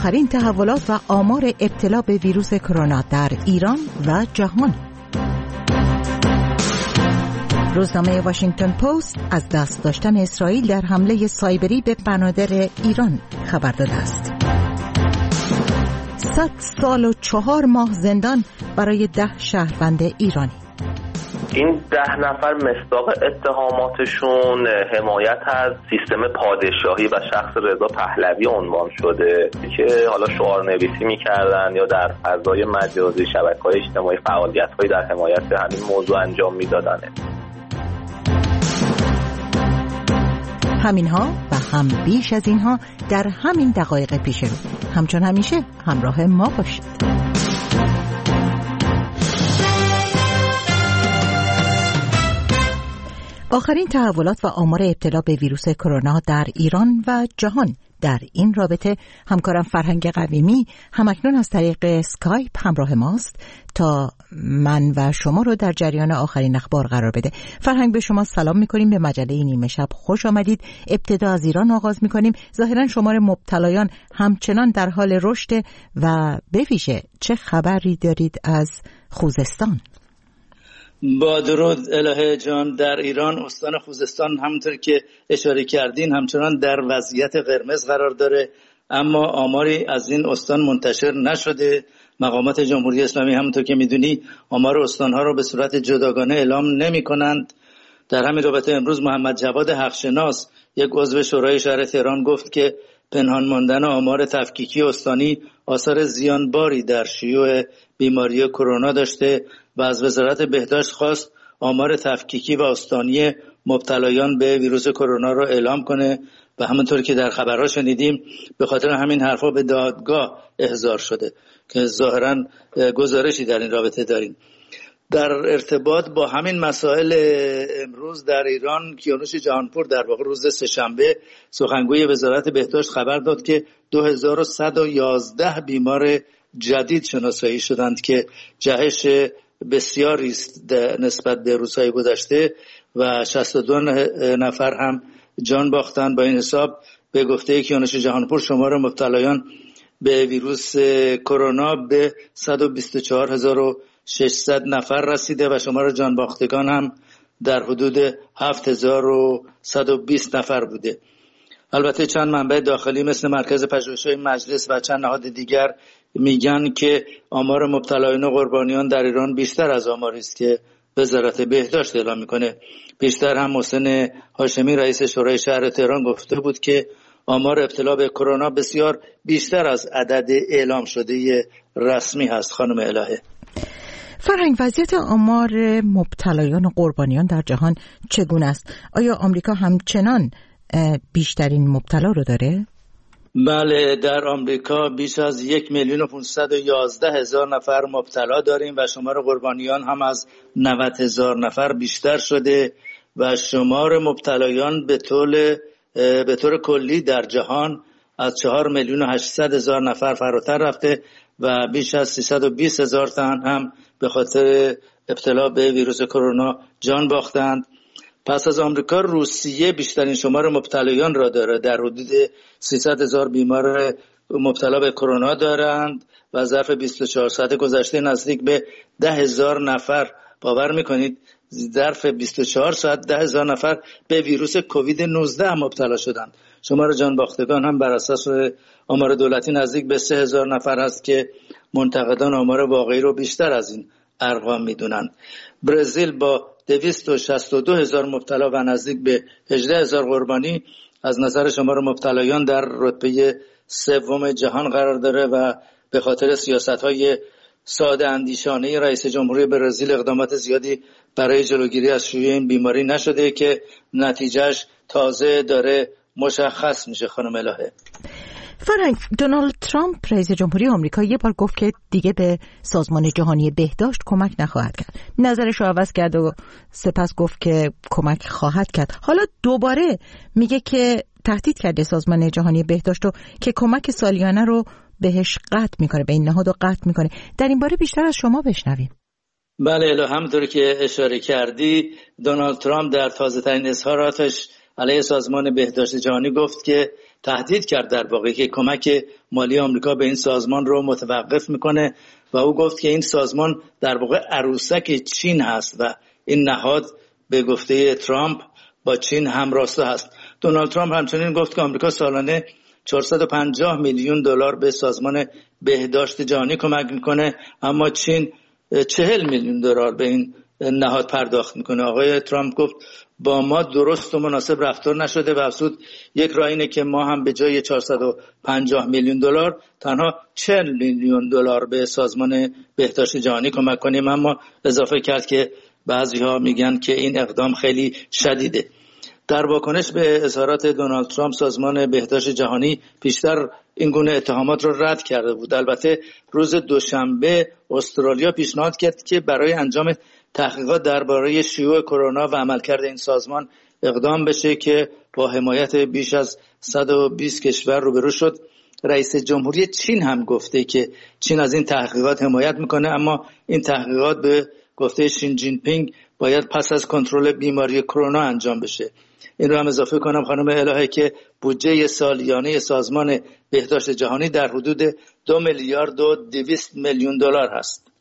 آخرین تحولات و آمار ابتلا به ویروس کرونا در ایران و جهان. روزنامه واشنگتن پست از دست داشتن اسرائیل در حمله سایبری به بنادر ایران خبر داده است. 100 سال و 4 ماه زندان برای 10 شهروند ایرانی. این 10 نفر مصداق اتهاماتشون حمایت از سیستم پادشاهی و شخص رضا پهلوی عنوان شده که حالا شعارنویسی می‌کردن یا در فضای مجازی شبکه‌های اجتماعی فعالیت‌هایی در حمایت همین موضوع انجام می‌دادن. همینها و هم بیش از اینها در همین دقایق پیش رو. همچون همیشه همراه ما باشید. آخرین تحولات و آمار ابتلا به ویروس کرونا در ایران و جهان. در این رابطه همکارم فرهنگ قویمی همکنون از طریق اسکایپ همراه ماست تا من و شما رو در جریان آخرین اخبار قرار بده. فرهنگ، به شما سلام میکنیم، به مجله نیمه شب خوش آمدید. ابتدا از ایران آغاز میکنیم. ظاهرا شمار مبتلایان همچنان در حال رشد و به ویژه چه خبری دارید از خوزستان؟ با درود الهه جان، در ایران استان خوزستان همونطور که اشاره کردین همچنان در وضعیت قرمز قرار داره، اما آماری از این استان منتشر نشده. مقامات جمهوری اسلامی همونطور که میدونی آمار استانها رو به صورت جداگانه اعلام نمی کنند. در همین رابطه امروز محمد جواد حقشناس، یک عضو شورای شهر تهران، گفت که پنهان ماندن آمار تفکیکی استانی آثار زیانباری در شیوع بیماری کرونا داشته و از وزارت بهداشت خواست آمار تفکیکی و استانی مبتلایان به ویروس کرونا را اعلام کنه و همونطور که در خبرها شنیدیم به خاطر همین حرفا به دادگاه احضار شده که ظاهرا گزارشی در این رابطه داریم. در ارتباط با همین مسائل امروز در ایران کیانوش جهانپور، در واقع روز سه‌شنبه، سخنگوی وزارت بهداشت خبر داد که 2111 بیمار جدید شناسایی شدند که جهش بسیاری است نسبت به روزهای گذشته و 62 نفر هم جان باختند. با این حساب به گفته کیانوش جهانپور شمار مبتلایان به ویروس کرونا به 124600 نفر رسیده و شمار جان باختگان هم در حدود 7120 نفر بوده. البته چند منبع داخلی مثل مرکز پژوهش‌های مجلس و چند نهاد دیگر میگن که آمار مبتلایان و قربانیان در ایران بیشتر از آماری است که وزارت بهداشت اعلام میکنه. بیشتر هم محسن هاشمی رئیس شورای شهر تهران گفته بود که آمار ابتلا به کرونا بسیار بیشتر از عدد اعلام شده رسمی هست. خانم الهه فرهنگ، وضعیت آمار مبتلایان و قربانیان در جهان چگونه است؟ آیا آمریکا همچنان بیشترین مبتلا رو داره؟ بله، در آمریکا بیش از 1,511,000 نفر مبتلا داریم و شمار قربانیان هم از 90,000 نفر بیشتر شده و شمار مبتلایان به طور کلی در جهان از 4,800,000 نفر فراتر رفته و بیش از 320,000 تن هم به خاطر ابتلا به ویروس کرونا جان باختند. پس از آمریکا روسیه بیشترین شمار مبتلایان را داره، در حدود 300,000 بیمار مبتلا به کرونا دارند و ظرف 24 ساعت گذشته نزدیک به 10,000 نفر، باور میکنید ظرف 24 ساعت 10,000 نفر به ویروس کووید 19 مبتلا شدند. شمار جان باختگان هم بر اساس آمار دولتی نزدیک به 3,000 نفر است که منتقدان آمار واقعی رو بیشتر از این ارقام میدونند. برزیل با 262,000 مبتلا و نزدیک به 18,000 قربانی از نظر شمار مبتلایان در رتبه سوم جهان قرار داره و به خاطر سیاست‌های ساده اندیشانه رئیس جمهوری برزیل اقدامات زیادی برای جلوگیری از شیوع این بیماری نشده که نتیجهش تازه داره مشخص میشه. خانم الهه فرهنگ، دونالد ترامپ رئیس جمهوری آمریکا یه بار گفت که دیگه به سازمان جهانی بهداشت کمک نخواهد کرد. نظرش رو عوض کرد و سپس گفت که کمک خواهد کرد. حالا دوباره میگه که تهدید کرده سازمان جهانی بهداشت رو که کمک سالیانه رو بهش قطع میکنه، به این نهاد رو قطع میکنه. در این باره بیشتر از شما بشنویم. بله، همونطور که اشاره کردی دونالد ترامپ در تازه ترین اظهاراتش علیه سازمان بهداشت جهانی گفت که تهدید کرد در واقع که کمک مالی آمریکا به این سازمان رو متوقف میکنه و او گفت که این سازمان در واقع عروسک چین هست و این نهاد به گفته ترامپ با چین همراستا هست. دونالد ترامپ همچنین گفت که آمریکا سالانه 450 میلیون دلار به سازمان بهداشت جهانی کمک میکنه، اما چین 40 میلیون دلار به این نهاد پرداخت میکنه. آقای ترامپ گفت با ما درست و مناسب رفتار نشده و افزود یک راه اینه که ما هم به جای 450 میلیون دلار تنها 40 میلیون دلار به سازمان بهداشت جهانی کمک کنیم. اما اضافه کرد که بعضی‌ها میگن که این اقدام خیلی شدیده. در واکنش به اظهارات دونالد ترامپ سازمان بهداشت جهانی پیشتر این گونه اتهامات را رد کرده بود. البته روز دوشنبه استرالیا پیشنهاد کرد که برای انجام تحقیقات درباره شیوع کرونا و عملکرد این سازمان اقدام بشه که با حمایت بیش از 120 کشور روبرو شد. رئیس جمهوری چین هم گفته که چین از این تحقیقات حمایت میکنه، اما این تحقیقات به گفته شین جین پینگ باید پس از کنترل بیماری کرونا انجام بشه. این رو هم اضافه کنم خانم الهه که بودجه سالیانه سازمان بهداشت جهانی در حدود 2 میلیارد و 200 میلیون دلار هست.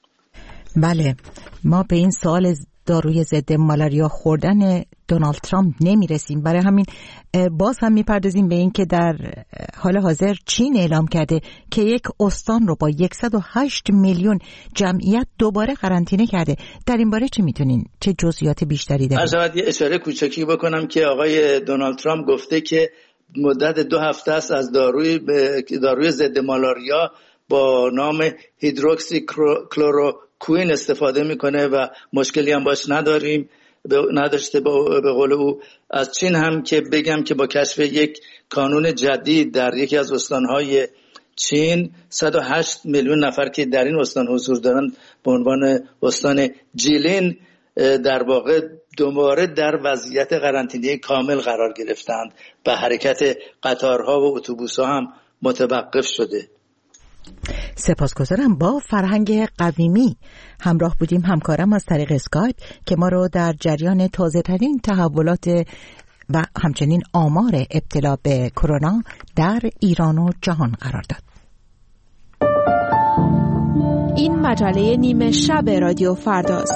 بله، ما به این سوال داروی ضد مالاریا خوردن دونالد ترامپ نمیرسیم. برای همین باز هم میپردازیم به این که در حال حاضر چین اعلام کرده که یک استان رو با 108 میلیون جمعیت دوباره قرنطینه کرده. در این باره چه میتونین؟ چه جزئیات بیشتری دارید؟ شاید یه اشاره کوچکی بکنم که آقای دونالد ترامپ گفته که مدت 2 هفته است از داروی ضد مالاریا با نام هیدروکسی کلوروکوین استفاده میکنه و مشکلی هم باش نداشته. به قول او از چین هم که بگم که با کشف یک کانون جدید در یکی از استانهای چین 108 میلیون نفر که در این استان حضور دارند به عنوان استان جیلین در واقع دوباره در وضعیت قرنطینه کامل قرار گرفتند و حرکت قطارها و اتوبوس‌ها هم متوقف شده. سپاسگزارم. با فرهنگ قویمی همراه بودیم، همکارم از طریق اسکایپ که ما رو در جریان تازه ترین تحولات و همچنین آمار ابتلا به کرونا در ایران و جهان قرار داد. این مجله نیمه شب رادیو فرداست.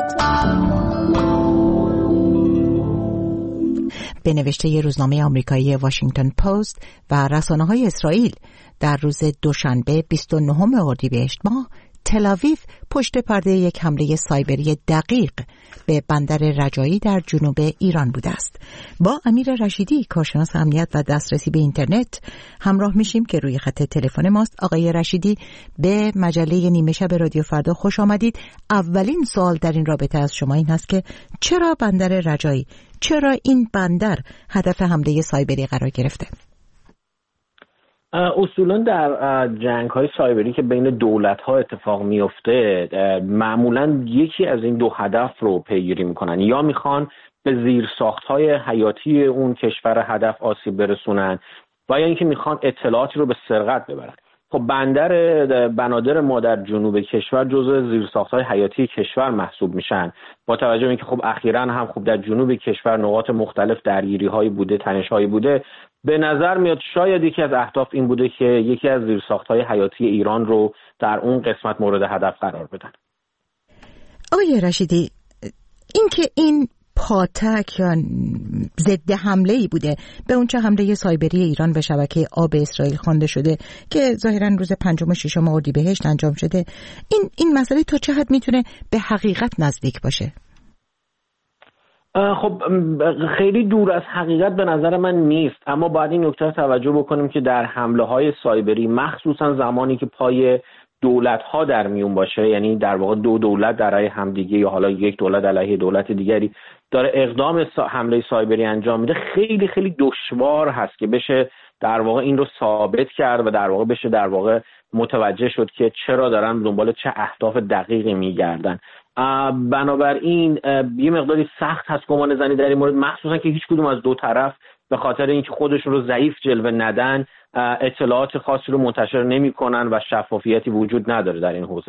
به نوشته روزنامه آمریکایی واشنگتن پست و رسانه‌های اسرائیل در روز دوشنبه 29 اردیبهشت ماه تل‌آویو پشت پرده یک حمله سایبری دقیق به بندر رجایی در جنوب ایران بوده است. با امیر رشیدی، کارشناس امنیت و دسترسی به اینترنت همراه میشیم که روی خط تلفن ماست. آقای رشیدی، به مجله نیمه شب رادیو فردا خوش آمدید. اولین سوال در این رابطه از شما این هست که چرا بندر رجایی، چرا این بندر هدف حمله سایبری قرار گرفته؟ اصولا در جنگ‌های سایبری که بین دولت‌ها اتفاق میفته معمولاً یکی از این 2 هدف رو پیگیری میکنن، یا میخوان به زیرساخت‌های حیاتی اون کشور هدف آسیب برسونن و یا اینکه میخوان اطلاعاتی رو به سرقت ببرن. خب بنادر ما در جنوب کشور جزو زیرساخت‌های حیاتی کشور محسوب میشن، با توجه به اینکه خب اخیراً هم خب در جنوب کشور نقاط مختلف درگیری‌هایی بوده، تنش‌هایی بوده. به نظر میاد شاید یکی از اهداف این بوده که یکی از زیرساخت‌های حیاتی ایران رو در اون قسمت مورد هدف قرار بدن. آقای رشیدی، این پاتک یا ضد حمله‌ای بوده به اون چه حمله سایبری ایران به شبکه آب اسرائیل خوانده شده که ظاهراً روز 5 و 6 اردیبهشت انجام شده، این مسئله تا چه حد میتونه به حقیقت نزدیک باشه؟ خب خیلی دور از حقیقت به نظر من نیست، اما باید این نکته توجه بکنیم که در حمله‌های سایبری مخصوصا زمانی که پای دولت‌ها در میون باشه، یعنی در واقع 2 دولت در علیه همدیگه یا حالا یک دولت علیه دولت دیگری داره اقدام حمله سایبری انجام میده، خیلی خیلی دشوار هست که بشه در واقع این رو ثابت کرد و در واقع بشه در واقع متوجه شد که چرا دارن دنبال چه اهداف دقیقی میگردن. بنابراین یه مقداری سخت هست گمان زنی در این مورد، مخصوصا که هیچ کدوم از 2 طرف به خاطر اینکه خودشون رو ضعیف جلوه ندن اطلاعات خاصی رو منتشر نمی‌کنن و شفافیتی وجود نداره در این حوزه.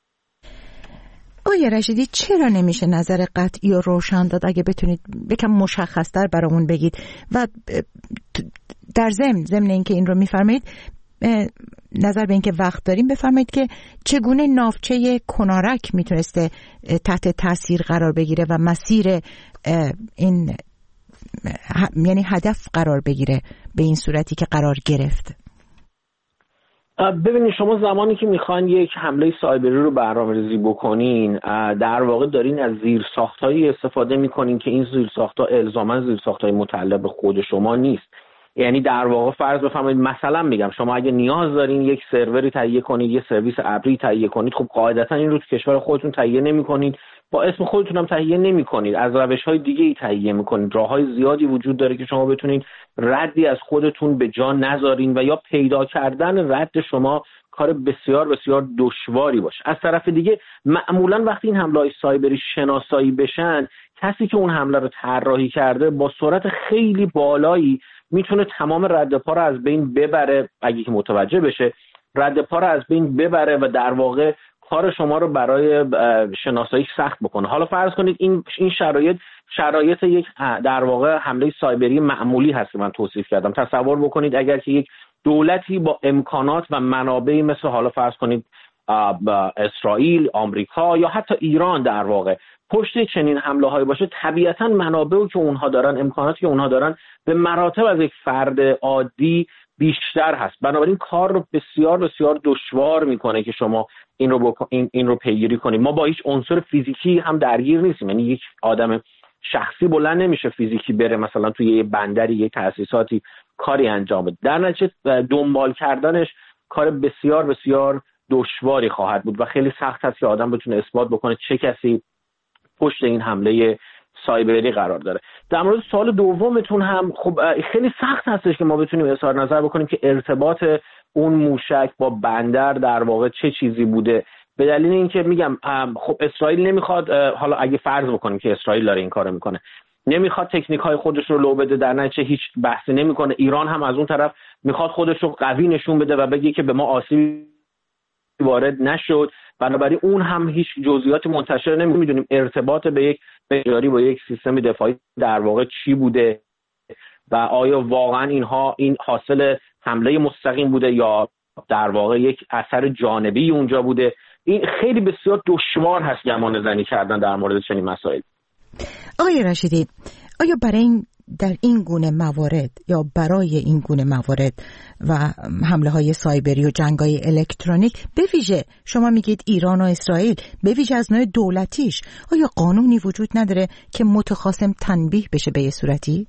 آقای رشیدی، چرا نمیشه نظر قطعی و روشن داد؟ اگه بتونید یکم مشخص‌تر برامون بگید و در ضمن اینکه این رو میفرمایید، نظر به اینکه وقت داریم بفرمایید که چگونه ناوچه کنارک میتونسته تحت تاثیر قرار بگیره و مسیر این یعنی هدف قرار بگیره به این صورتی که قرار گرفت. ببینید شما زمانی که میخواین یک حمله سایبری رو برنامه‌ریزی بکنین، در واقع دارین از زیرساخت‌هایی استفاده میکنین که این زیرساخت‌ها الزاماً زیرساخت‌های متعلق به خود شما نیست. یعنی در واقع فرض بفرمایید مثلا میگم شما اگه نیاز دارین یک سروری تهیه کنید، یه سرویس ابری تهیه کنید، خب قاعدتا این رو تو کشور خودتون تهیه نمی‌کنید، با اسم خودتون هم تهیه نمی‌کنید، از روش‌های دیگه‌ای تهیه می‌کنید. راه‌های زیادی وجود داره که شما بتونید ردی از خودتون به جا نذارین و یا پیدا کردن رد شما کار بسیار بسیار دشواری باشه. از طرف دیگه معمولاً وقتی این حمله‌های سایبری شناسایی بشن، کسی که اون حمله رو طراحی کرده با سرعت خیلی بالایی میتونه تمام رد پا رو از بین ببره، اگه که متوجه بشه رد پا رو از بین ببره و در واقع کار شما رو برای شناسایی سخت بکنه. حالا فرض کنید این شرایط یک در واقع حمله سایبری معمولی هست که من توصیف کردم. تصور بکنید اگر که یک دولتی با امکانات و منابعی مثل حالا فرض کنید اسرائیل، آمریکا یا حتی ایران در واقع پشت چنین حمله هایی باشه، طبیعتاً منابعی که اونها دارن، امکاناتی که اونها دارن به مراتب از یک فرد عادی بیشتر هست. بنابراین کار رو بسیار بسیار دشوار میکنه که شما این رو پیگیری کنید. ما با هیچ عنصر فیزیکی هم درگیر نیستیم، یعنی یک آدم شخصی بلند نمیشه فیزیکی بره مثلا توی یه بندری، یه تأسیساتی کاری انجام بده. در نتیجه دنبال کردنش کار بسیار بسیار دشواری خواهد بود و خیلی سخت است که آدم بتونه اثبات بکنه چه کسی پشت این حمله سایبری قرار داره. در مورد سوال دومتون هم خب خیلی سخت هستش که ما بتونیم اظهار نظر بکنیم که ارتباط اون موشک با بندر در واقع چه چیزی بوده، به دلیل اینکه میگم خب اسرائیل نمیخواد، حالا اگه فرض بکنیم که اسرائیل داره این کارو میکنه، نمیخواد تکنیک های خودش رو لو بده، در نتیجه هیچ بحثی نمیکنه. ایران هم از اون طرف میخواد خودش رو قوی نشون بده و بگه که به ما آسیب وارد نشد، بنابراین اون هم هیچ جزئیات منتشر نمیدونیم ارتباط به یک بجاری با یک سیستم دفاعی در واقع چی بوده و آیا واقعا این حاصل حمله مستقیم بوده یا در واقع یک اثر جانبی اونجا بوده. این خیلی بسیار دشوار هست گمان زنی کردن در مورد چنین مسائل. آقای رشیدی، آیا در این گونه موارد یا برای این گونه موارد و حمله های سایبری و جنگ های الکترونیک به ویژه شما میگید ایران و اسرائیل به ویژه از نوع دولتیش، آیا قانونی وجود نداره که متخاصم تنبیه بشه به یه صورتی؟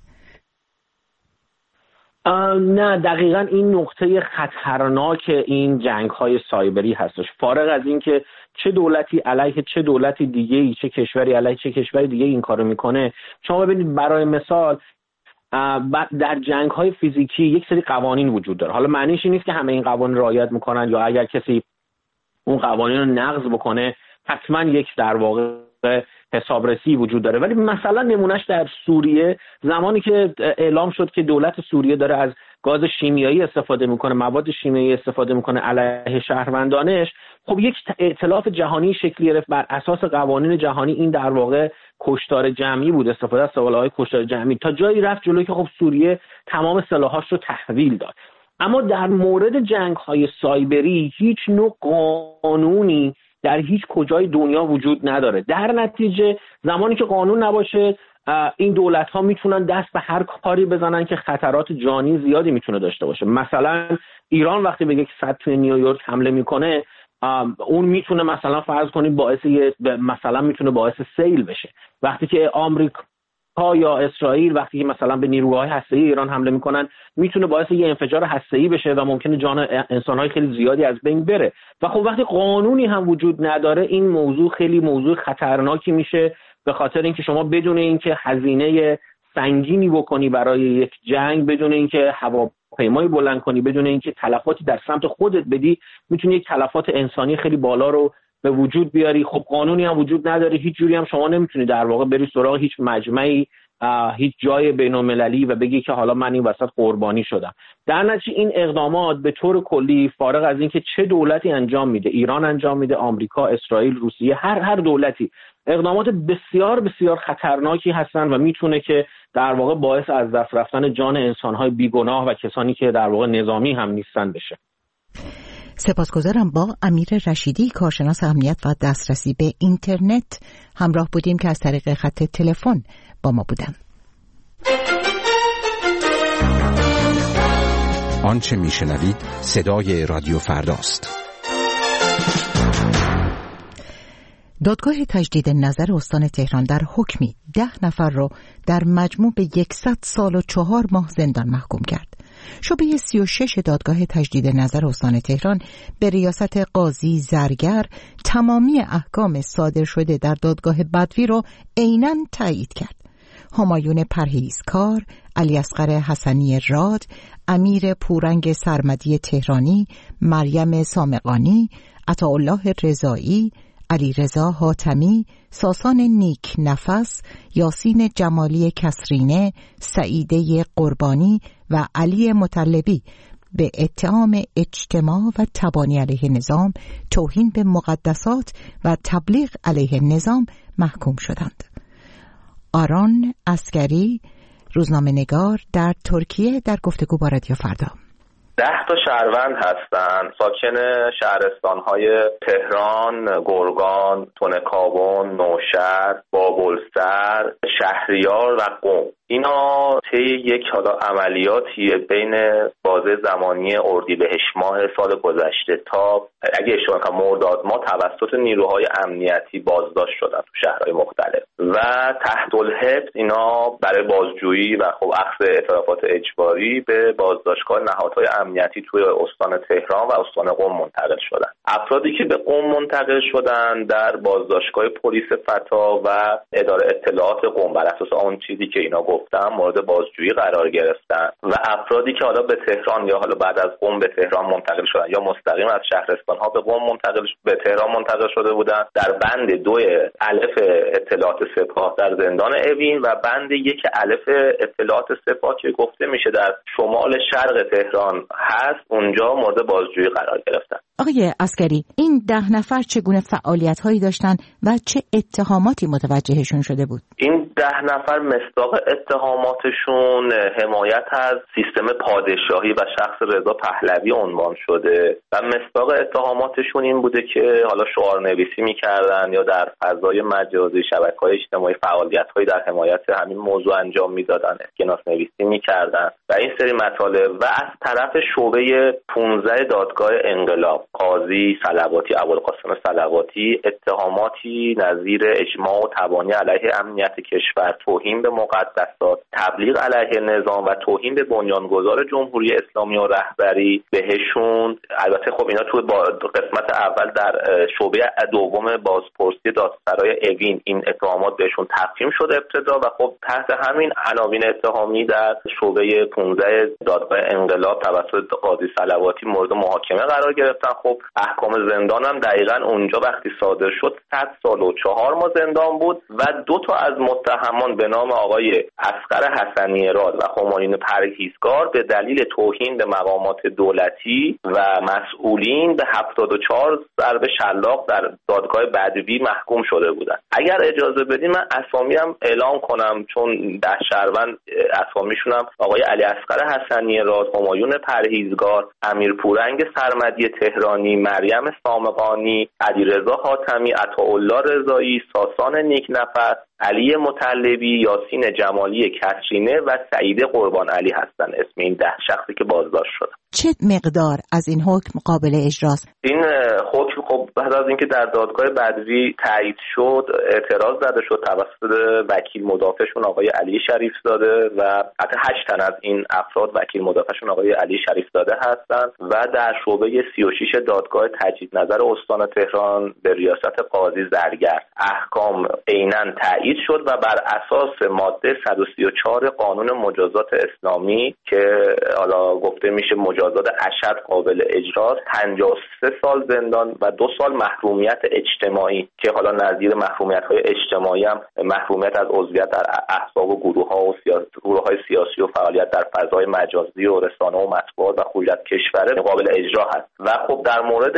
نه، دقیقاً این نقطه خطرناک این جنگ‌های سایبری هستش. فارغ از این که چه دولتی علیه چه دولتی دیگه‌ای، چه کشوری علیه چه کشوری دیگه این کارو میکنه، شما ببینید برای مثال در جنگ‌های فیزیکی یک سری قوانین وجود داره. حالا معنیش این نیست که همه این قوانین رعایت میکنن یا اگر کسی اون قوانین رو نقض بکنه حتما یک در واقع حسابرسی وجود داره. ولی مثلا نمونهش در سوریه، زمانی که اعلام شد که دولت سوریه داره از گاز شیمیایی استفاده میکنه، مواد شیمیایی استفاده میکنه علیه شهروندانش، خب یک ائتلاف جهانی شکل گرفت بر اساس قوانین جهانی. این در واقع کشتار جمعی بود، استفاده از سلاح‌های کشتار جمعی تا جایی رفت جلوی که خب سوریه تمام سلاحاش رو تحویل داد. اما در مورد جنگ‌های سایبری هیچ نوع قانونی در هیچ کجای دنیا وجود نداره. در نتیجه زمانی که قانون نباشه این دولت‌ها میتونن دست به هر کاری بزنن که خطرات جانی زیادی میتونه داشته باشه. مثلا ایران وقتی به یک سد توی نیویورک حمله میکنه، اون میتونه مثلا فرض کنید باعث سیل بشه. وقتی که آمریکا یا اسرائیل وقتی که مثلا به نیروهای هسته‌ای ایران حمله میکنن، میتونه باعث یه انفجار هسته‌ای بشه و ممکنه جان انسان‌های خیلی زیادی از بین بره. و خب وقتی قانونی هم وجود نداره این موضوع خیلی موضوع خطرناکی میشه، به خاطر اینکه شما بدون اینکه هزینه سنگینی بکنی برای یک جنگ، بدون اینکه هواپیمایی بلند کنی، بدون اینکه تلفاتی در سمت خودت بدی، میتونی یک تلفات انسانی خیلی بالا رو به وجود بیاری. خب قانونی هم وجود نداره، هیچ جوری هم شما نمیتونی در واقع بری سراغ هیچ مجمعی، هیچ جای بین‌المللی و بگی که حالا من این وسط قربانی شدم. در نتیجه این اقدامات به طور کلی فارغ از اینکه چه دولتی انجام میده، ایران انجام میده، آمریکا، اسرائیل، روسیه، هر دولتی، اقدامات بسیار بسیار خطرناکی هستن و میتونه که در واقع باعث از دست رفتن جان انسان‌های بیگناه و کسانی که در واقع نظامی هم نیستن بشه. سپاسگزارم. با امیر رشیدی، کارشناس امنیت و دسترسی به اینترنت همراه بودیم که از طریق خط تلفن با ما بودن. آنچه میشنوید صدای رادیو فرداست. دادگاه تجدید نظر استان تهران در حکمی 10 نفر را در مجموع به 100 سال و 4 ماه زندان محکوم کرد. شعبه 36 دادگاه تجدید نظر استان تهران به ریاست قاضی زرگر تمامی احکام صادر شده در دادگاه بدوی را عیناً تایید کرد. همایون پرهیزکار، علیاصغر حسنی راد، امیر پورنگ سرمدی تهرانی، مریم سامقانی، عطاالله رضایی، علیرضا حاتمی، ساسان نیک نفس، یاسین جمالی کسرینه، سعیده قربانی و علی مطلبی به اتهام اجتماع و تبانی علیه نظام، توهین به مقدسات و تبلیغ علیه نظام محکوم شدند. آران عسکری، روزنامه‌نگار در ترکیه، در گفتگو با رادیو فردا: 10 تا شهروند هستن، ساکن شهرستان‌های تهران، گرگان، تونه‌کاون، نوشهر، بابلسر، شهریار و قم. اینا طی یک عملیاتی بین بازه زمانی اردیبهشت ماه سال گذشته تا اگه اشتباه نکنم مرداد ماه توسط نیروهای امنیتی بازداشت شدن تو شهرهای مختلف و تحت الحبس اینا برای بازجویی و خب اخذ اعترافات اجباری به بازداشتگاه نهادهای امنیتی توی استان تهران و استان قم منتقل شدن. افرادی که به قم منتقل شدن در بازداشتگاه پلیس فتا و اداره اطلاعات قم بر اساس اون چیزی که اینا گفتن مورد بازجویی قرار گرفتن و افرادی که حالا به تهران یا حالا بعد از قم به تهران منتقل شدن یا مستقیم از شهرستان‌ها به قم به تهران منتقل شده بودن در بند 2 الف اطلاعات سپاه در زندان اوین و بند 1 الف اطلاعات سپاه که گفته میشه در شمال شرق تهران هست اونجا مورد بازجویی قرار گرفتن. آقای عسکری، این 10 نفر چگونه فعالیت‌هایی داشتن و چه اتهاماتی متوجهشون شده بود؟ این 10 نفر مصداق اتهاماتشون حمایت از سیستم پادشاهی و شخص رضا پهلوی عنوان شده و مصداق اتهاماتشون این بوده که حالا شعارنویسی می‌کردن یا در فضای مجازی شبکه‌های اجتماعی فعالیت‌هایی در حمایت همین موضوع انجام می‌دادن، اسکناس‌نویسی می‌کردن و این سری مطالب و از طرف شعبه 15 دادگاه انقلاب قاضی صلواتی ابوالقاسم صلواتی اتهاماتی نظیر اجماع و تبانی علیه امنیت کشور، توهین به مقدسات، تبلیغ علیه نظام و توهین به بنیانگذار جمهوری اسلامی و رهبری بهشون. البته خب اینا تو قسمت اول در شعبه دوم بازپرسی دادسرای اوین این اتهامات بهشون تقدیم شده ابتدا و خب تحت همین عناوین اتهامی در شعبه 15 دادگاه انقلاب توسط قاضی صلواتی مورد محاکمه قرار گرفتن. خب احکام زندان هم دقیقاً اونجا وقتی صادر شد 100 سال و 4 ماه زندان بود و 2 تا از متهمان به نام آقای اصغر حسنی راد و همایون پرهیزکار به دلیل توهین به مقامات دولتی و مسئولین به 74 ضرب شلاق در دادگاه بدوی محکوم شده بودند. اگر اجازه بدید من اسامی هم اعلام کنم چون 10 شهروند اسامیشون هم آقای علی اصغر حسنی راد، همایون پرهیزکار، امیر پورنگ سرمدی تهرانی، مریم سامقانی، علیرضا حاتمی، عطاالله رضایی، ساسان نیک نفس، علی مطلبی، یاسین جمالی کسرینه و سعیده قربان علی هستن اسم این 10 شخصی که بازداشت شدن. چه مقدار از این حکم قابل اجراست؟ این حکم خب بعد از اینکه در دادگاه بدوی تایید شد اعتراض زده شد توسط وکیل مدافعشون آقای علی شریف زاده و حتی 8 تن از این افراد وکیل مدافعشون آقای علی شریف زاده هستند و در شعبه 36 دادگاه تجدید نظر استان تهران به ریاست قاضی زرگر احکام عیناً تایید شد و بر اساس ماده 134 قانون مجازات اسلامی که حالا گفته میشه مجازات اشد قابل اجراست 53 سال زندان و 2 2 سال محرومیت اجتماعی که حالا نظیر محرومیت‌های اجتماعی هم محرومیت از عضویت در احزاب و گروه‌های سیاسی و فعالیت در فضای مجازی و رسانه و مطبوعات و هویت کشور قابل اجرا هست. و خب در مورد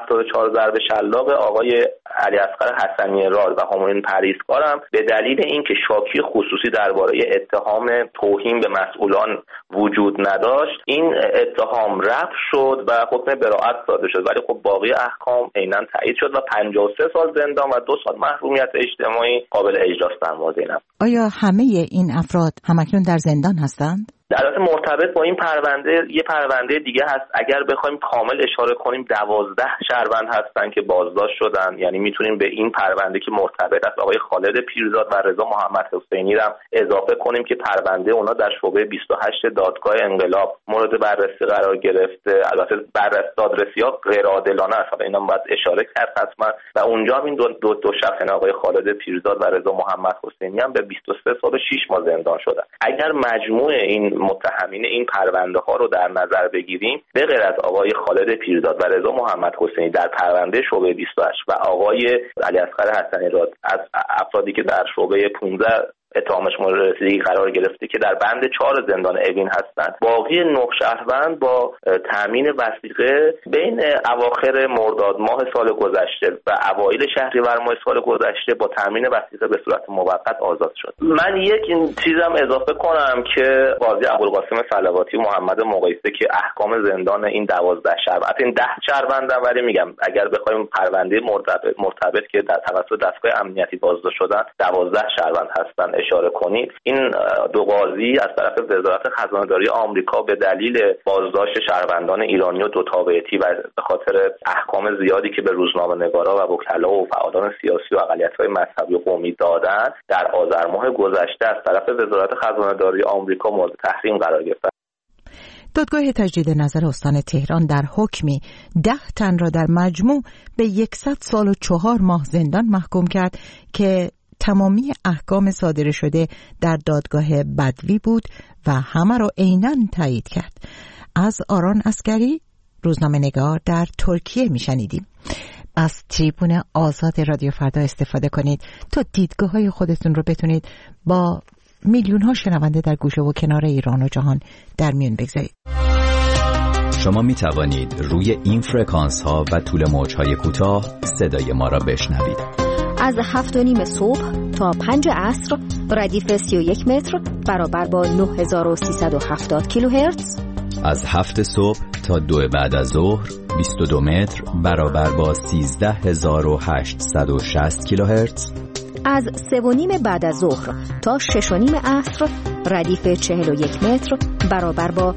74 ضرب شلاق آقای علیاصغر حسنی راد و همایون پریزکار هم به دلیل اینکه شاکی خصوصی درباره اتهام توهین به مسئولان وجود نداشت، این اتهام رفع شد و حکم براءت صادر شد، ولی خب باقی احکام عیناً تایید شد و 53 سال زندان و 2 سال محرومیت اجتماعی قابل اجراست در مورد این. آیا همه این افراد همکنون در زندان هستند؟ در حالت مرتبط با این پرونده یه پرونده دیگه هست. اگر بخوایم کامل اشاره کنیم 12 شهروند هستن که بازداشت شدن، یعنی میتونیم به این پرونده که مرتبط است آقای خالد پیرزاد و رضا محمد حسینی را اضافه کنیم که پرونده اونا در شعبه 28 دادگاه انقلاب مورد بررسی قرار گرفته. البته دادرسی‌ها غیر عادلانه است، اینا باید اشاره کرد حتما. و اونجا هم این دو شخص آقای خالد پیرزاد و رضا محمد حسینی هم به 23 سال و 6 ماه زندان شدن. اگر مجموع این متهمین این پرونده ها رو در نظر بگیریم، به غیر از آقای خالد پیرزاد و رضا محمد حسینی در پرونده شعبه 28 و آقای علیاصغر حسنی راد از افرادی که در شعبه 15 اتهامش مورد رسیدگی قرار گرفته که در بند 4 زندان اوین هستند، باقی 9 شهروند با تامین وثیقه بین اواخر مرداد ماه سال گذشته و اوایل شهریور ماه سال گذشته با تامین وثیقه به صورت موقت آزاد شد. من یک چیزم اضافه کنم که قاضی ابوالقاسم صلواتی و محمد مقایسه که احکام زندان این 12 شهروند، این 10 شهروند، ولی میگم اگر بخوایم پرونده مرتبط که در توسط دستگاه امنیتی بازداشت شدن 12 شهروند هستند اشاره کنید، این دو قاضی از طرف وزارت خزانه‌داری آمریکا به دلیل بازداشت شهروندان ایرانی و دو تابعیتی و به خاطر احکام زیادی که به روزنامه‌نگارا و وکلا و فعالان سیاسی و اقلیت‌های مذهبی و قومی دادن، در آذر ماه گذشته از طرف وزارت خزانه‌داری آمریکا مورد تحریم قرار گرفت. دادگاه تجدید نظر استان تهران در حکمی 10 تن را در مجموع به 100 سال و 4 ماه زندان محکوم کرد که تمامی احکام صادر شده در دادگاه بدوی بود و همه را عیناً تایید کرد. از آران عسکری، روزنامه‌نگار در ترکیه میشنیدیم. از تریبون آزاد رادیو فردا استفاده کنید تا دیدگاه‌های خودتون رو بتونید با میلیون‌ها شنونده در گوشه و کنار ایران و جهان در میون بگذارید. شما می توانید روی این فرکانس ها و طول موج های کوتاه صدای ما را بشنوید. از 7:30 صبح تا 5 عصر ردیف 31 متر برابر با 9370 کیلوهرتز. از 7 صبح تا 2 بعد از ظهر 22 متر برابر با 13860 کیلوهرتز. از 3:30 بعد از ظهر تا 6:30 عصر ردیف 41 متر برابر با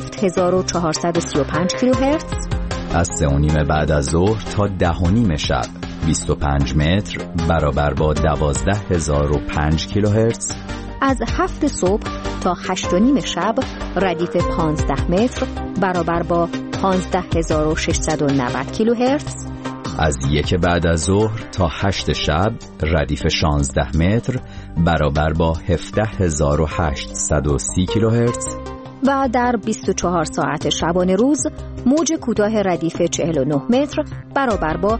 7435 کیلوهرتز. از 3:30 بعد از ظهر تا 10:30 شب 25 متر برابر با 12005 کیلوهرتز. از 7 صبح تا 8:30 شب ردیف 15 متر برابر با 15690 کیلوهرتز. از 1 بعد از ظهر تا 8 شب ردیف 16 متر برابر با 17830 کیلوهرتز. و در 24 ساعت شبانه روز موج کوتاه ردیف 49 متر برابر با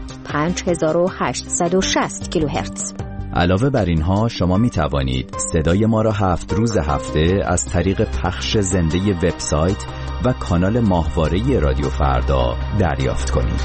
5860 کیلوهرتز. علاوه بر اینها شما می توانید صدای ما را 7 روز هفته از طریق پخش زنده وبسایت و کانال ماهواره رادیو فردا دریافت کنید.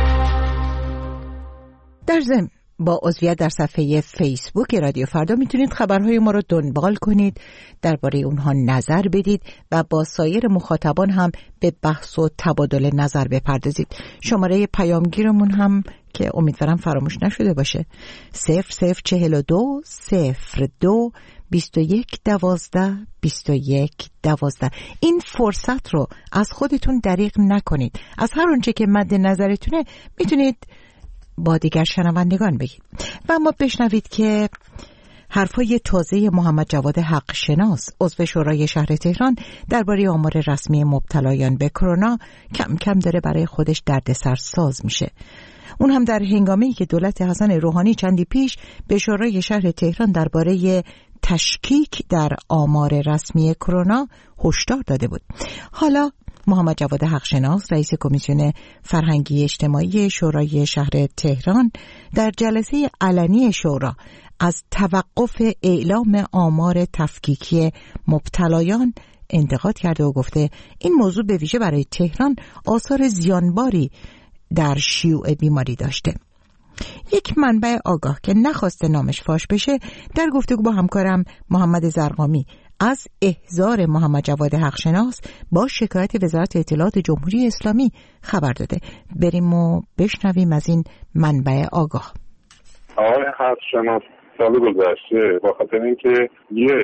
در ضمن با عضویت در صفحه فیسبوک رادیو فردا میتونید خبرهای ما رو دنبال کنید، درباره اونها نظر بدید و با سایر مخاطبان هم به بحث و تبادل نظر بپردازید. شماره پیامگیرمون هم که امیدوارم فراموش نشده باشه 0042 02 21 12 21 12. این فرصت رو از خودتون دریغ نکنید. از هر اونچه که مد نظرتونه میتونید با دیگر شنوندگان بگید. و اما بشنوید که حرفای تازه محمد جواد حق شناس عضو شورای شهر تهران درباره آمار رسمی مبتلایان به کرونا کم کم داره برای خودش دردسر ساز میشه. اون هم در هنگامی که دولت حسن روحانی چندی پیش به شورای شهر تهران درباره تشکیک در آمار رسمی کرونا هشدار داده بود. حالا محمد جواد حقشناس رئیس کمیسیون فرهنگی اجتماعی شورای شهر تهران در جلسه علنی شورا از توقف اعلام آمار تفکیکی مبتلایان انتقاد کرده و گفته این موضوع به ویژه برای تهران آثار زیانباری در شیوع بیماری داشته. یک منبع آگاه که نخواسته نامش فاش بشه در گفتگو با همکارم محمد زرقامی از احضار محمد جواد حقشناس با شکایت وزارت اطلاعات جمهوری اسلامی خبر داده. بریم و بشنویم از این منبع آگاه. آقای حقشناس سال گذشته با خاطر اینکه یه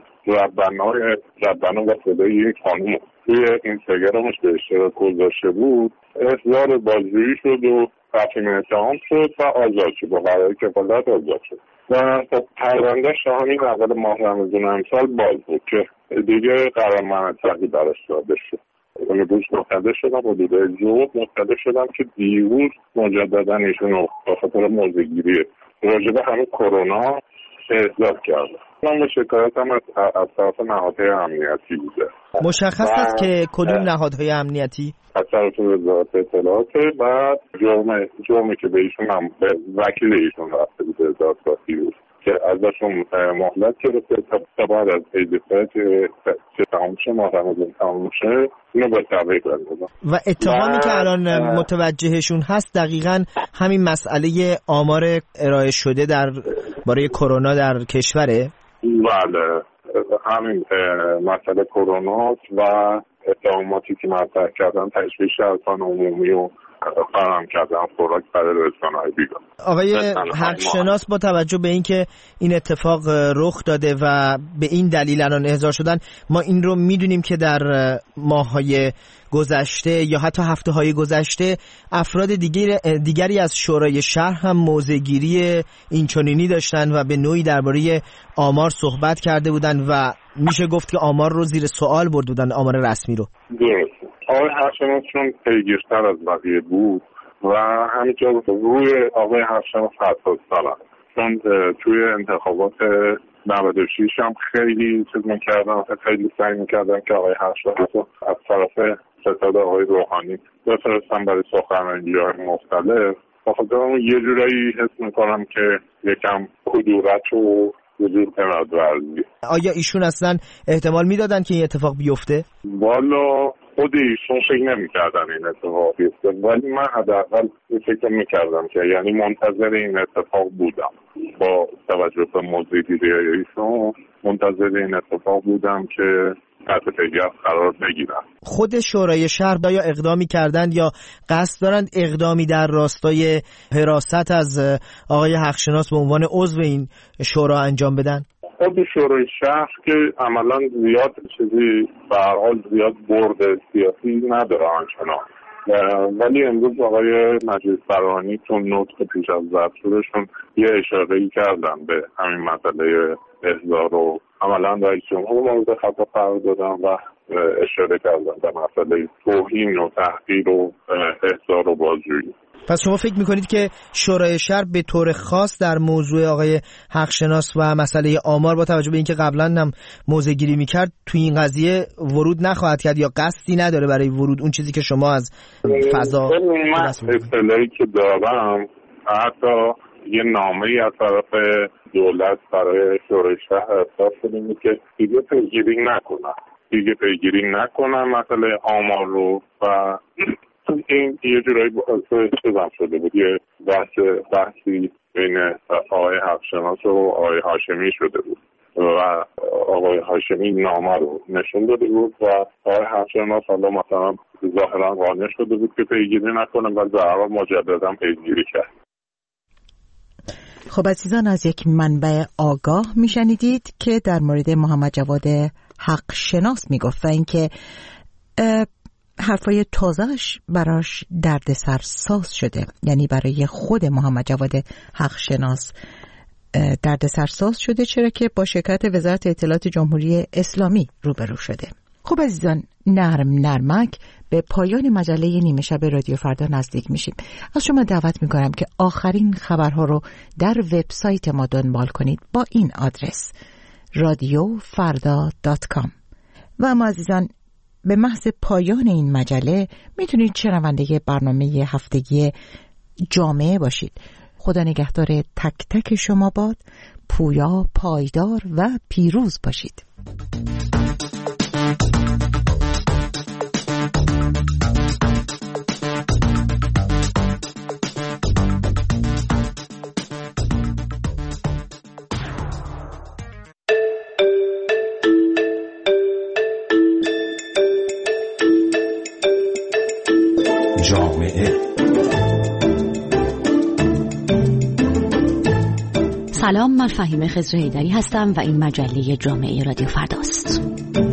ربنا و صدای یک خانم توی اینستاگرامش به اشتراک گذاشته بود، احضار بازجویی شد و تفهیم اتهام شد و آزاد شد، با قرار کفالت آزاد شد و پروندهش تا همین اول ماه رمضان امسال باز بود که دیگه قرار منطقی براش داده شد. روز مقتدر شدم و دیده زود مقتدر شدم که دیروز مجددا ایشون با خاطر موضع‌گیری راجبه همین کرونا احضار کردم. من به شکایتم از طرف نهادهای امنیتی بوده. مشخص است که کدوم نهادهای امنیتی؟ از طرف وزارت اطلاعات. بعد جرمی که به ایشون هم به وکیل ایشون رفته بوده دادگاه دیروز که ازشون مهلت گرفته تا بعد از عید فطر که تمام شه، ماه رمضان تمام شه، اینو به تعویق بندازم. و اتهامی که الان متوجهشون هست دقیقاً همین مسئله آمار ارائه شده در برای کرونا در کشوره؟ بله، همین مسئله کرونا و اتهاماتی که مطرح کردن تشویش ارکان عمومی و فراهم کردن خوراک برای رسانه‌های بیگانه. آقای حقشناس با توجه به اینکه این اتفاق رخ داده و به این دلیل الان احضار شدن، ما این رو میدونیم که در ماه‌های گذشته یا حتی هفته‌های گذشته افراد دیگری از شورای شهر هم موضع‌گیری اینچنینی داشتن و به نوعی درباره آمار صحبت کرده بودن و میشه گفت که آمار رو زیر سوال برده بودن، آمار رسمی رو. درست. آقای حقشناس چون پیگیرتر از بقیه بود و همینطور روی آقای حقشناس حساس دارن، چون توی انتخابات 96 هم خیلی چیز میکردن، خیلی سعی میکردن که آقای حقشناس رو از طرف ستاد آقای روحانی بفرستن برای سخنرانی‌های مختلف. بخاطر اون یه جورایی حس میکنم که یکم کدورت و وجود کناد ورزی. آیا ایشون اصلا احتمال میدادن که این اتفاق بیفته؟ والا خود ایشون فکر نمی‌کردن این اتفاق بیفته، ولی من حداقل فکر می‌کردم که یعنی منتظر این اتفاق بودم. با توجه به موضوعیتی ایشون منتظر این اتفاق بودم که تحت پیگرد قرار بگیرم. خود شورای شهر یا اقدامی کردند یا قصد دارند اقدامی در راستای حراست از آقای حقشناس به عنوان عضو این شورا انجام بدن؟ خود شورای شهر که عملا زیاد چیزی به هر حال زیاد برد سیاسی نداره آنچنان، ولی امروز آقای مجید فرانی چون نطق پیش از ضبط شدهشون یه اشاره‌ای کردن به همین مسئله احضار و عملا رئیس جمهور مورد خطاب قرار دادن و اشاره کردن به مسئله توهین و تحقیر و احضار و بازجویی. پس شما فکر میکنید که شورای شهر به طور خاص در موضوع آقای حقشناس و مسئله آمار با توجه به اینکه قبلا هم موضع‌گیری میکرد توی این قضیه ورود نخواهد کرد یا قصدی نداره برای ورود؟ اون چیزی که شما از فضا من اطلاعی که دارم حتی یه نامه‌ای از طرف دولت برای شورای شهر ارسال شده که دیگه پیگیری نکنن مسئله آمار رو و این یه جورایی بازم شده بود. یه بحثی بین آقای حقشناس و آقای هاشمی شده بود و آقای هاشمی نامه رو نشون داده بود و آقای حقشناس حالا مثلا ظاهرا قانع شده بود که پیگیری نکنه و در حال مجددا پیگیری کرد. خب عزیزان، از یک منبع آگاه میشنیدید که در مورد محمد جواد حقشناس میگفت و اینکه حرفای تازهش براش دردسر ساز شده، یعنی برای خود محمد جواد حقشناس دردسر ساز شده، چرا که با شکایت وزارت اطلاعات جمهوری اسلامی روبرو شده. خب عزیزان، نرمک به پایان مجله نیمه شب رادیو فردا نزدیک میشیم. از شما دعوت میکنم که آخرین خبرها رو در وبسایت ما دنبال کنید با این آدرس radiofarda.com. و اما عزیزان، به محض پایان این مجله میتونید شنونده برنامه هفتگی جامعه باشید. خدا نگهدار تک تک شما باد. پویا، پایدار و پیروز باشید. سلام، من فهیمه خضر حیدری هستم و این مجله جامعه رادیو فرداست.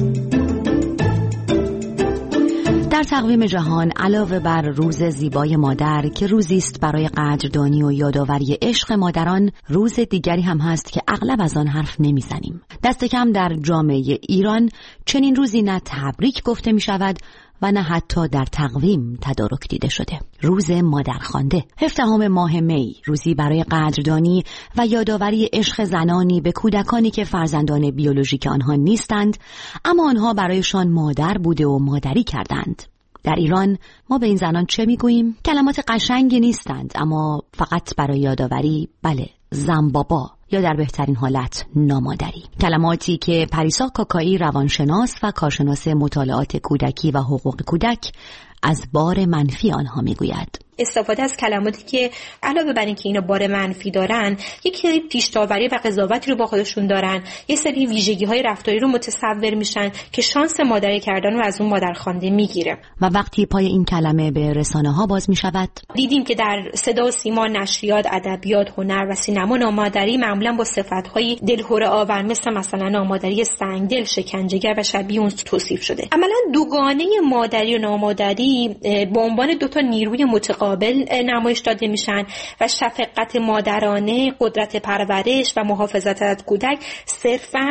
در تقویم جهان علاوه بر روز زیبای مادر که روزی است برای قدردانی و یادآوری عشق مادران، روز دیگری هم هست که اغلب از آن حرف نمیزنیم. دست کم در جامعه ایران چنین روزی نه تبریک گفته می شود و نه حتی در تقویم تدارک دیده شده. روز مادرخوانده، 17 ماه می، روزی برای قدردانی و یادآوری عشق زنانی به کودکانی که فرزندان بیولوژیک آنها نیستند، اما آنها برایشان مادر بوده و مادری کردند. در ایران ما به این زنان چه میگوییم؟ کلمات قشنگی نیستند، اما فقط برای یادآوری، بله، زن بابا، یا در بهترین حالت نامادری. کلماتی که پریسا کاکایی روانشناس و کارشناس مطالعات کودکی و حقوق کودک از بار منفی آنها میگوید. استفاده از کلماتی که علاوه بر اینکه اینا بار منفی دارن، یک سری پیش‌داوری و قضاوتی رو با خودشون دارن، یه سری ویژگی‌های رفتاری رو متصور میشن که شانس مادری کردن رو از اون مادرخوانده میگیره. و وقتی پای این کلمه به رسانه‌ها باز میشود، دیدیم که در صدا و سیما، نشریات، ادبیات، هنر و سینما نامادری معمولا با صفت‌های دلهره آور مثلا نامادری سنگدل، شکنجه‌گر و شبیه اون توصیف شده. عملاً دوگانه مادری و نامادری به عنوان دو تا نیروی متقابل نمایش داده میشن و شفقت مادرانه، قدرت پرورش و محافظت از کودک صرفاً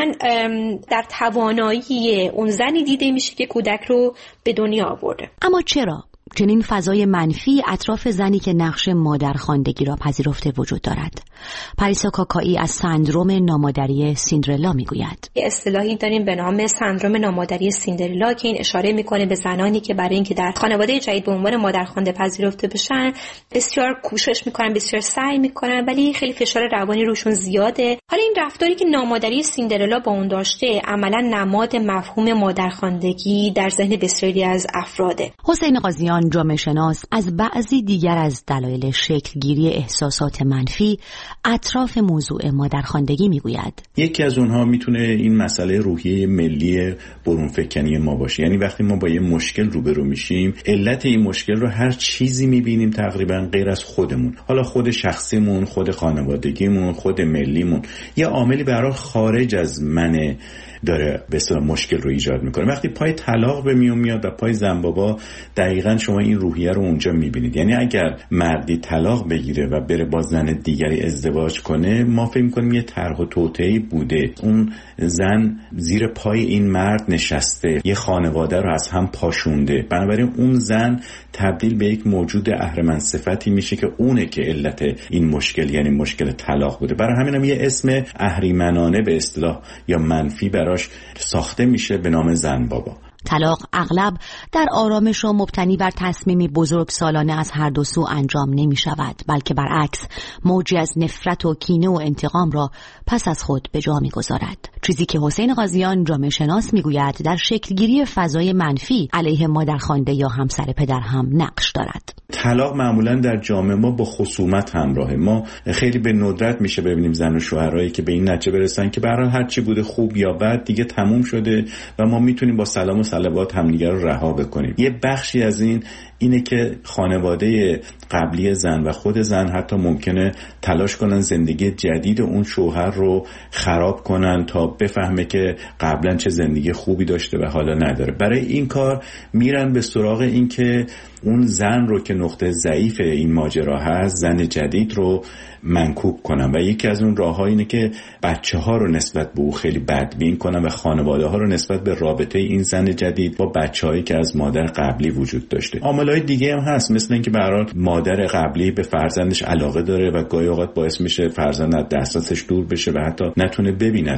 در توانایی اون زنی دیده میشه که کودک رو به دنیا آورده. اما چرا چنین فضای منفی اطراف زنی که نقش مادرخواندگی را پذیرفته وجود دارد؟ پریسا کاکایی از سندرم نامادری سیندرلا میگوید. اصطلاحی داریم به نام سندرم نامادری سیندرلا که این اشاره میکنه به زنانی که برای اینکه در خانواده جدید به عنوان مادرخوانده پذیرفته بشن بسیار کوشش میکنن، بسیار سعی میکنن، ولی خیلی فشار روانی روشون زیاده. حالا این رفتاری که نامادری سیندرلا با اون داشته عملا نماد مفهوم مادرخواندگی در ذهن بسیاری از افراده. حسین قاضیان، جامعه شناس، از بعضی دیگر از دلایل شکلگیری احساسات منفی اطراف موضوع مادرخواندگی میگوید. یکی از اونها میتونه این مسئله روحیه ملی برونفکنی ما باشه. یعنی وقتی ما با یه مشکل روبرو میشیم، علت این مشکل رو هر چیزی میبینیم تقریبا غیر از خودمون، حالا خود شخصیمون، خود خانوادگیمون، خود ملیمون، یه عاملی به هر حال خارج از منه داره به اصطلاح مشکل رو ایجاد میکنه. وقتی پای طلاق به میون میاد و پای زن بابا، دقیقاً شما این روحیه رو اونجا میبینید. یعنی اگر مردی طلاق بگیره و بره با زن دیگری ازدواج کنه، ما فکر میکنیم یه طرح و توطئه‌ای بوده، اون زن زیر پای این مرد نشسته، یه خانواده رو از هم پاشونده، بنابراین اون زن تبدیل به یک موجود اهرمن صفتی میشه که اونه که علت این مشکل، یعنی مشکل طلاق بوده. برای همین هم یه اسم اهریمنانه به اصطلاح یا منفی براش ساخته میشه به نام زن بابا. طلاق اغلب در آرامش و مبتنی بر تصمیمی بزرگسالانه از هر دو سو انجام نمی شود، بلکه برعکس موجی از نفرت و کینه و انتقام را پس از خود به جا می گذارد. چیزی که حسین قاضیان، جامعه شناس، می گوید در شکلگیری فضای منفی علیه مادرخوانده یا همسر پدر هم نقش دارد. طلاق معمولا در جامعه ما با خصومت همراهه. ما خیلی به ندرت میشه ببینیم زن و شوهرایی که به این نتیجه برسن که به هر حال هر چی بوده خوب یا بد دیگه تموم شده و ما میتونیم با سلام و صلوات همدیگه رو رها بکنیم. یه بخشی از اینه که خانواده قبلی زن و خود زن حتی ممکنه تلاش کنن زندگی جدید اون شوهر رو خراب کنن تا بفهمه که قبلا چه زندگی خوبی داشته و حالا نداره. برای این کار میرن به سراغ این که اون زن رو که نقطه ضعیف این ماجرا هست، زن جدید رو منکوب کنن و یکی از اون راه‌ها اینه که بچه‌ها رو نسبت به او خیلی بدبین کنن و خانواده‌ها رو نسبت به رابطه این زن جدید با بچه‌هایی که از مادر قبلی وجود داشته. عامل‌های دیگه هم هست، مثل اینکه به هر حال مادر قبلی به فرزندش علاقه داره و گاهی اوقات باعث میشه فرزند از دسترسش دور بشه و حتی نتونه ببینتش و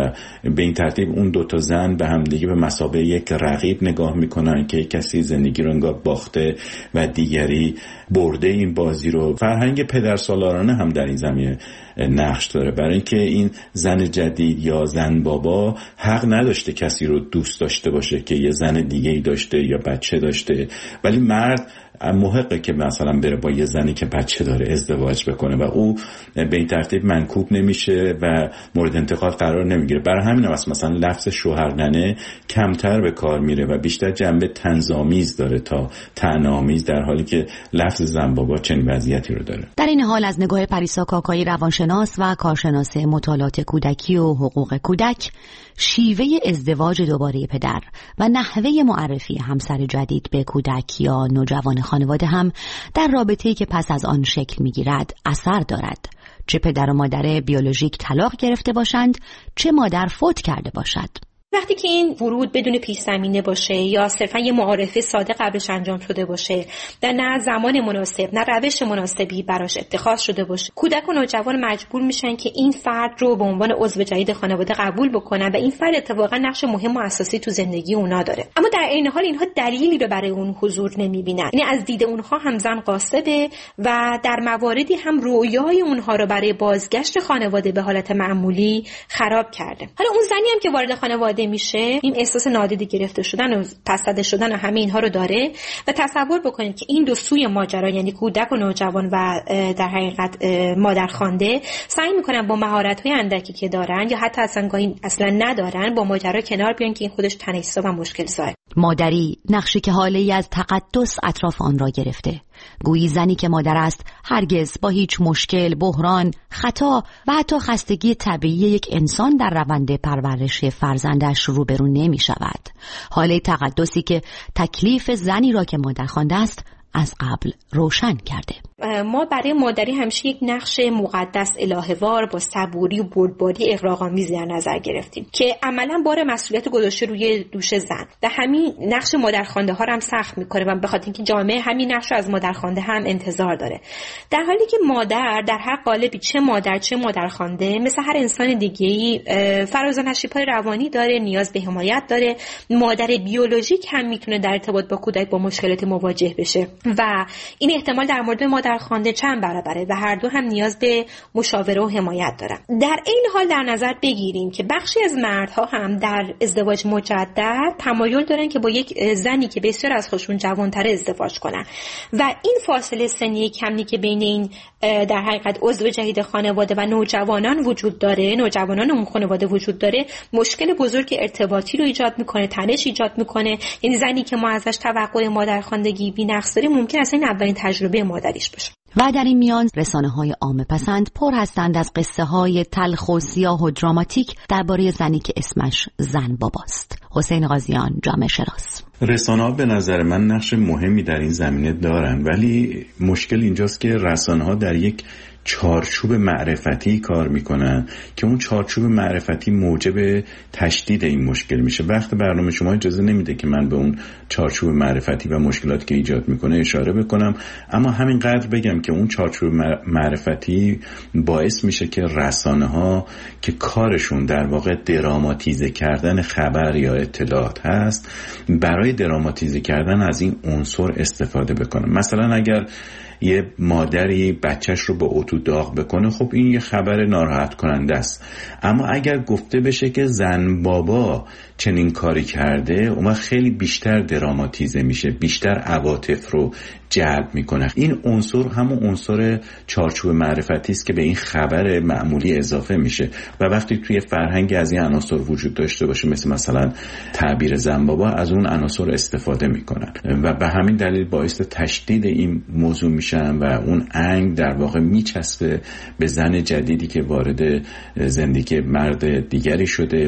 و به این ترتیب اون دوتا زن به همدیگه به مثابه یک رقیب نگاه میکنن که کسی زندگی رو انگار باخته و دیگری برده این بازی رو. فرهنگ پدرسالارانه هم در این زمینه نقش داره، برای اینکه این زن جدید یا زن بابا حق نداشته کسی رو دوست داشته باشه که یه زن دیگه‌ای داشته یا بچه داشته، ولی مرد محقه که مثلا بره با یه زنی که بچه داره ازدواج بکنه و او به این ترتیب منکوب نمیشه و مورد انتقاد قرار نمیگیره. برای همین هم مثلا لفظ شوهرننه کمتر به کار میره و بیشتر جنبه طنزآمیز داره تا طعنه‌آمیز، در حالی که لفظ زن بابا چنین وضعیتی رو داره. در این حال از نگاه پریسا کاکایی روانشناس و کارشناس مطالعات کودکی و حقوق کودک، شیوه ازدواج دوباره پدر و نحوه معرفی همسر جدید به کودک یا نوجوان خانواده هم در رابطه‌ای که پس از آن شکل می‌گیرد اثر دارد، چه پدر و مادر بیولوژیک طلاق گرفته باشند، چه مادر فوت کرده باشد. وقتی که این ورود بدون پیش زمینه باشه یا صرفا یه معارفه ساده قبلش انجام شده باشه، در نه زمان مناسب نه روش مناسبی براش اتخاذ شده باشه، کودک و نوجوان مجبور میشن که این فرد رو به عنوان عضو جدید خانواده قبول بکنن و این فرد اتفاقا نقش مهم و اساسی تو زندگی اونا داره. اما در این حال اینها دلیلی رو برای اون حضور نمیبینن، یعنی از دید اونها هم زن قاصده و در مواردی هم رویای اونها رو برای بازگشت خانواده به حالت معمولی خراب کرده. حالا اون زنی هم که وارد خانواده میشه این احساس نادیده گرفته شدن و پس زده شدن و همه اینها رو داره و تصور بکنید که این دو سوی ماجرا، یعنی کودک و نوجوان و در حقیقت مادرخوانده، سعی میکنن با مهارت‌های اندکی که دارن یا حتی اصلا ندارن با ماجرا کنار بیان که این خودش تنش‌زا و مشکل زاست. مادری نقشی که حاله‌ای از تقدس اطراف آن را گرفته، گویی زنی که مادر است هرگز با هیچ مشکل، بحران، خطا و حتی خستگی طبیعی یک انسان در روند پرورش فرزندش روبرو نمی شود. حاله تقدسی که تکلیف زنی را که مادر خوانده است از قبل روشن کرده. ما برای مادری همیشه یک نقش مقدس الهه‌وار با صبوری و بردباری اغراق‌آمیزی در نظر گرفتیم که عملاً بار مسئولیت گذاشته روی دوش زن و همین نقش مادرخوانده ها رو هم سخت می‌کنه و به خاطر اینکه جامعه همین نقش رو از مادرخوانده هم انتظار داره، در حالی که مادر در هر قالبی، چه مادر چه مادرخوانده، مثل هر انسان دیگه‌ای فراز و نشیب‌های روانی داره، نیاز به حمایت داره. مادر بیولوژیک هم میتونه در ارتباط با کودک با مشکلات مواجه بشه و این احتمال در مورد مادرخوانده چند برابره و هر دو هم نیاز به مشاوره و حمایت دارن. در این حال در نظر بگیریم که بخشی از مردها هم در ازدواج مجدد تمایل دارن که با یک زنی که بسیار از خودشون جوان‌تر ازدواج کنن و این فاصله سنی کمی که بین این در حقیقت عضو جدید خانواده و نوجوانان وجود داره، نوجوانان اون خانواده وجود داره، مشکل بزرگ ارتباطی رو ایجاد میکنه، تنش ایجاد میکنه. یعنی زنی که ما ازش توقع مادرخواندگی بی‌نقص داریم ممکن است این اولین تجربه مادریش باشه. و در این میان رسانه‌های عامه پسند پر هستند از قصه‌های تلخ و سیاه و دراماتیک درباره زنی که اسمش زن باباست. حسین قاضیان، جامعه شناس. رسانه‌ها به نظر من نقش مهمی در این زمینه دارن، ولی مشکل اینجاست که رسانه‌ها در یک چارچوب معرفتی کار میکنن که اون چارچوب معرفتی موجب تشدید این مشکل میشه. وقت برنامه شما اجازه نمیده که من به اون چارچوب معرفتی و مشکلاتی که ایجاد میکنه اشاره بکنم، اما همینقدر بگم که اون چارچوب معرفتی باعث میشه که رسانه‌ها که کارشون در واقع دراماتیزه کردن خبر یا اطلاعات هست، برای دراماتیزه کردن از این عنصر استفاده بکنن. مثلا اگر یه مادری بچهش رو با اتو داغ بکنه، خب این یه خبر ناراحت کننده است، اما اگر گفته بشه که زن بابا چنین کاری کرده، اون خیلی بیشتر دراماتیزه میشه، بیشتر عواطف رو جلب میکنه. این عنصر همون عنصر چارچوب معرفتی است که به این خبر معمولی اضافه میشه و وقتی توی فرهنگ از این عناصر وجود داشته باشه، مثلا تعبیر زن بابا، از اون عناصر استفاده میکنن و به همین دلیل باعث تشدید این موضوع میشن و اون انگ در واقع میچسبه به زن جدیدی که وارد زندگی مرد دیگری شده.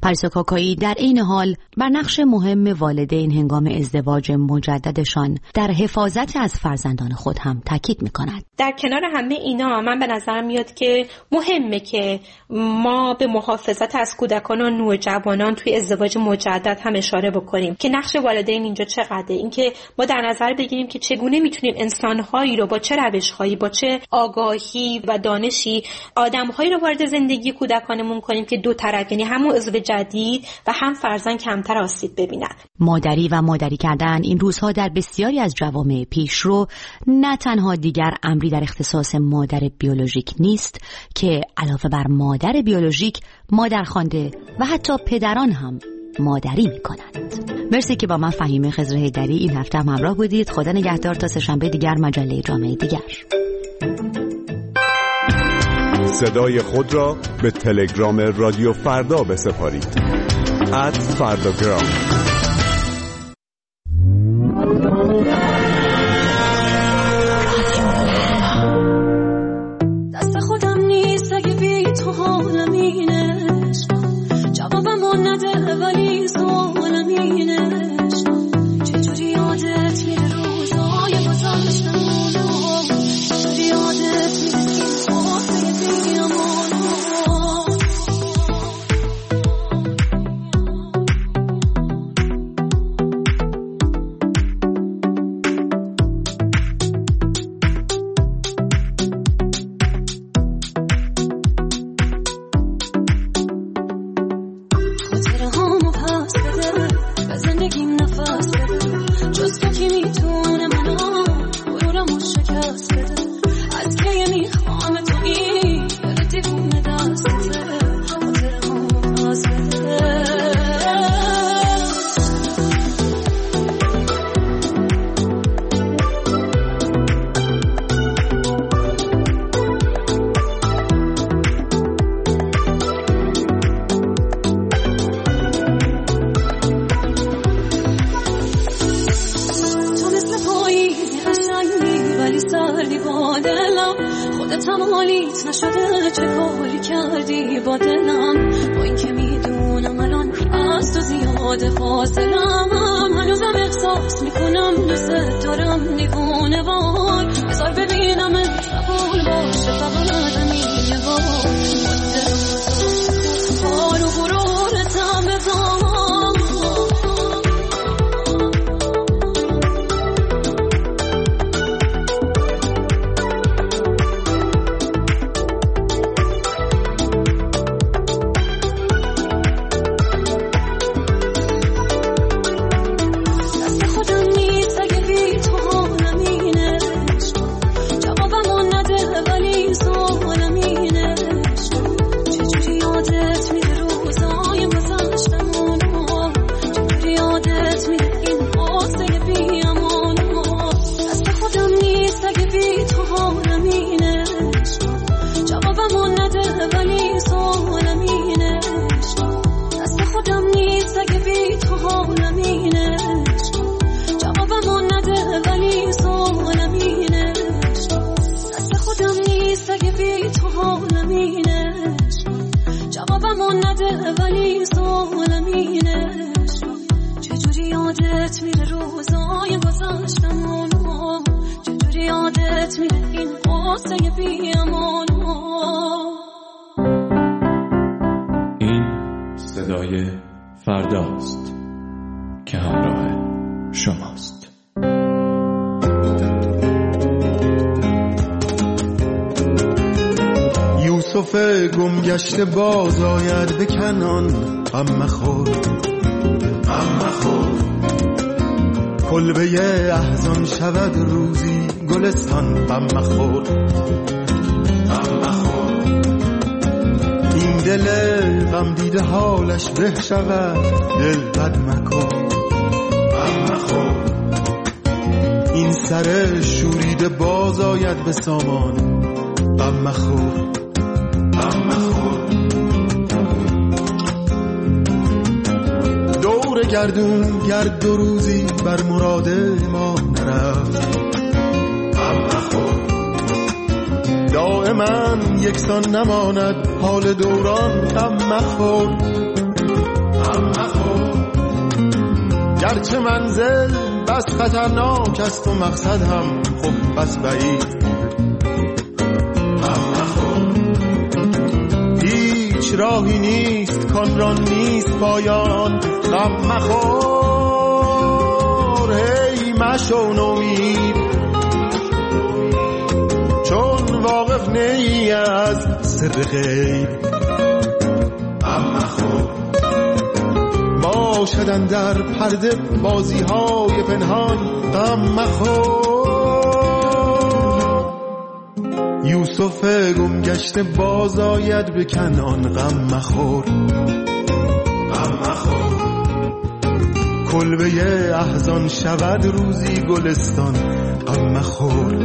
پاریسا کاکایی در این حال بر نقش مهم والدین هنگام ازدواج مجددشان در حفاظت از فرزندان خود هم تاکید می‌کند. در کنار همه اینا من به نظرم میاد که مهمه که ما به محافظت از کودکان و نوجوانان توی ازدواج مجدد هم اشاره بکنیم که نقش والدین اینجا چقدره. اینکه ما در نظر بگیریم که چگونه میتونیم انسان‌هایی رو با چه روش‌هایی، با چه آگاهی و دانشی آدم‌هایی رو وارد زندگی کودکانمون کنیم که دو طرف، یعنی هم عضو جدید و هم فرزند کمتر آسیب ببینند. مادری و مادری کردن این روزها در بسیاری از جوامع پیشرو نه تنها دیگر امری در اختصاص مادر بیولوژیک نیست که علاوه بر مادر بیولوژیک مادرخوانده و حتی پدران هم مادری می‌کنند. مرسی که با من فهیمه خضر حیدری این هفته هم همراه بودید. خدا نگهدار تا سه‌شنبه دیگر مجله جامعه دیگر. صدای خود را به تلگرام رادیو فردا بسپارید. @فرداگرام. دست خودم نیست اگه بی تو حالم اینش، جوابمو نده ولی سوالم اینش، چجوری یادت میره روزای گذشتمونو، چجوری یادت میره این خاطره بیامونو. فرداست که همراه شماست. یوسف گمگشته باز آید به کنعان، غم مخور غم مخور، کلبه احزان شود روزی گلستان، غم مخور غم مخور، این دل غم دیده حالش به شود، دل بد مکن غم مخور، این سر شوریده باز آید به سامان، غم مخور غم مخور، دور گردون گرد دو روزی بر مراد ما نرفت، غم مخور، دائما یکسان نماند حال دوران، غم مخور، گرچه منزل بس خطرناک است و مقصد هم خب بس بعید. هیچ راهی نیست کان را نیست پایان، غم مخور هی مشو نومید، چون واقف نی از سر غیب. غم مخور باشدن در پرده بازی های پنهان، غم مخور یوسف گم گشته باز آید به کنعان، غم مخور. غم مخور کلبه احزان شود روزی گلستان، غم مخور.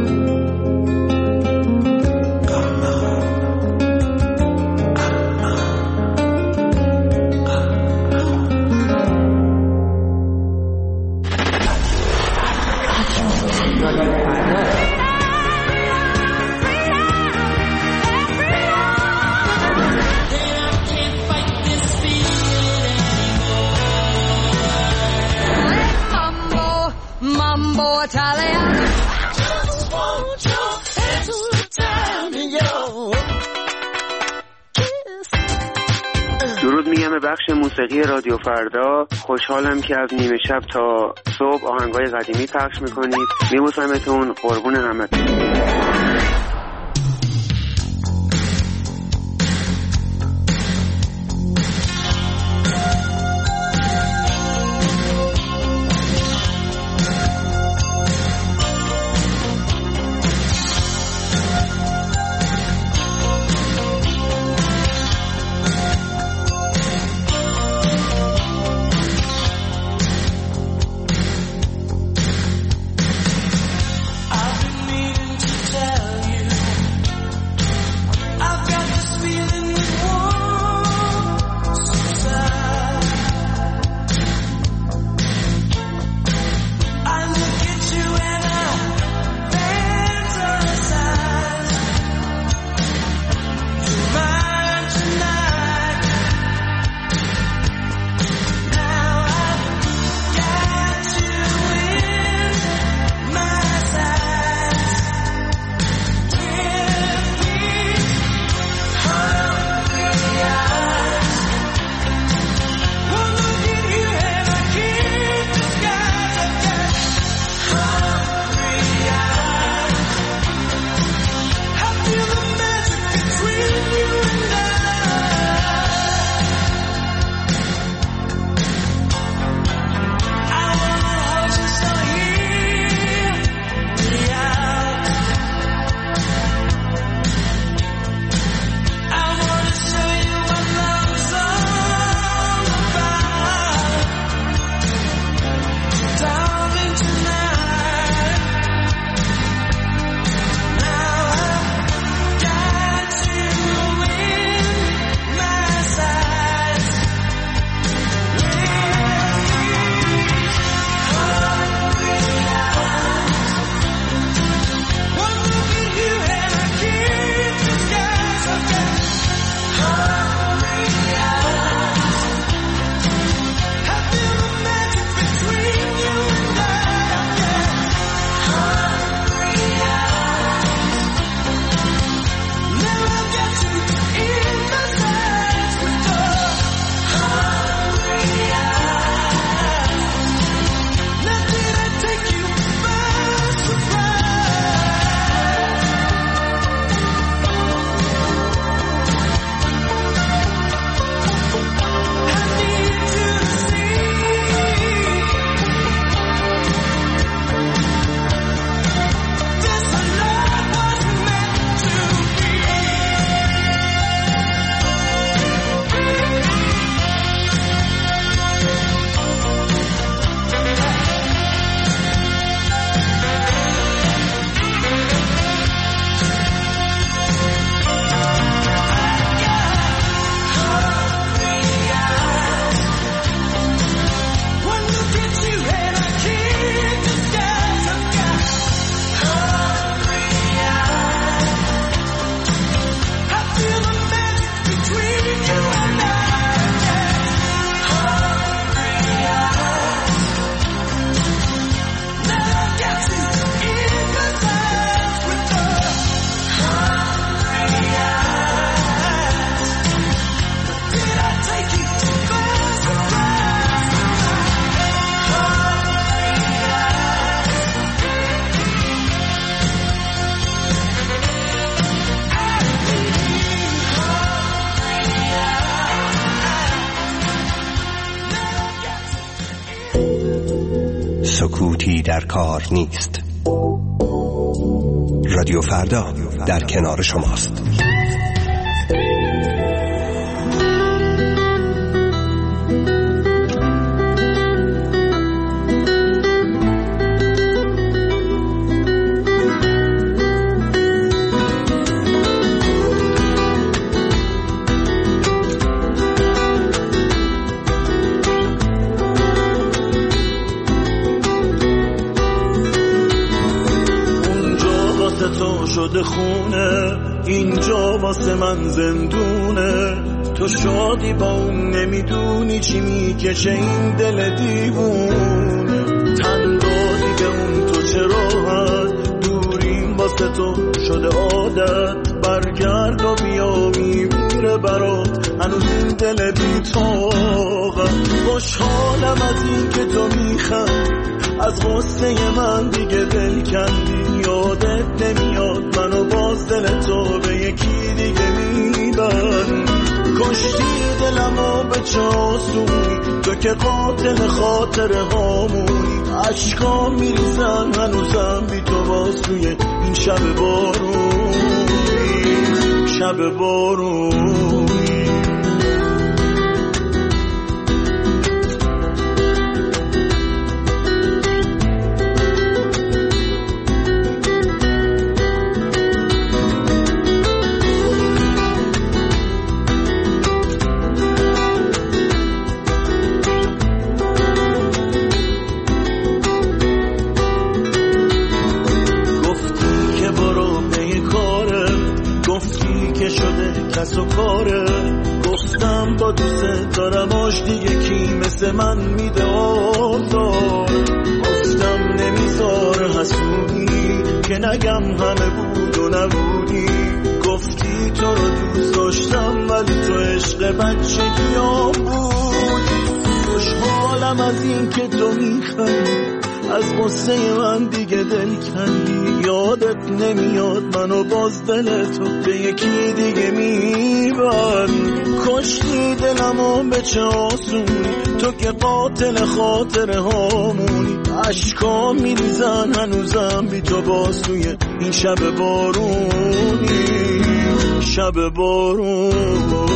درود میگم به بخش موسیقی رادیو فردا. خوشحالم که از نیمه شب تا صبح آهنگای قدیمی پخش میکنید. میبوسمتون، قربون همتون. سکوتی در کار نیست. رادیو فردا در کنار شماست. شده خونه، اینجا واسه من زندونه. تو شادی با اون نمیدونی چی میکشه این دل دیوونه. تن دادی به اون تو چرا هست، دوریم واسه تو شده عادت. برگرد و بیا میمیره برات هنوز این دل بی‌طاقت. خوشحالم از این که تو میخند، از غصه من دیگه دل کندی. یادت نمیاد منو باز دل تو به یکی دیگه میبند. کشتی دلمو به چه آسونی، تو که قاتل خاطره هامونی. عشقا میریزن هنوزم بی تو باز توی این شب بارونی، شب بارونی. کس و کاره، گفتم با دوست دارم آش دیگه کی مثل من میده آزار. گفتم نمیذاره حسودی که نگم همه بود و نبودی. گفتی تو رو دوست داشتم ولی تو عشق بچگیام بودی. خوشحالم از این که تو میخوای، از غصه من دیگه دل کندی. یادت نمیاد منو باز دل تو به یکی دیگه میبند. کشتی دلمو به چه آسونی، تو که قاتل خاطره هامونی. عشقا میریزن هنوزم بی تو باز توی این شب بارونی، شب بارونی.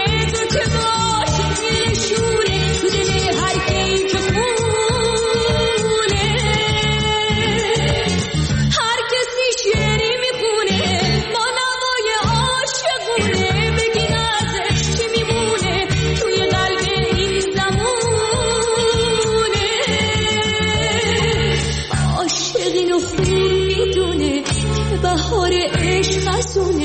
تو دل هر کی که خون دنیا